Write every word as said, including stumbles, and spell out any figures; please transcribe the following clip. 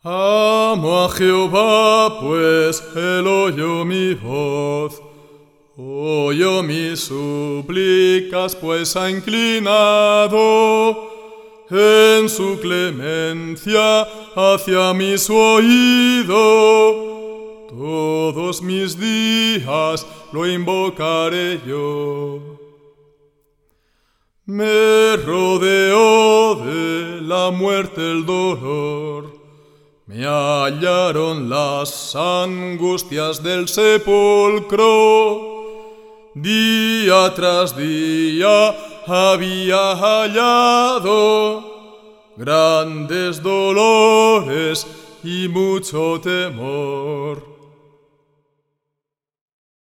Amo a Jehová, pues él oyó mi voz. Oyó mis súplicas, pues ha inclinado en su clemencia hacia mí su oído. Todos mis días lo invocaré yo. Me rodeó de la muerte el dolor. Me hallaron las angustias del sepulcro. Día tras día había hallado grandes dolores y mucho temor.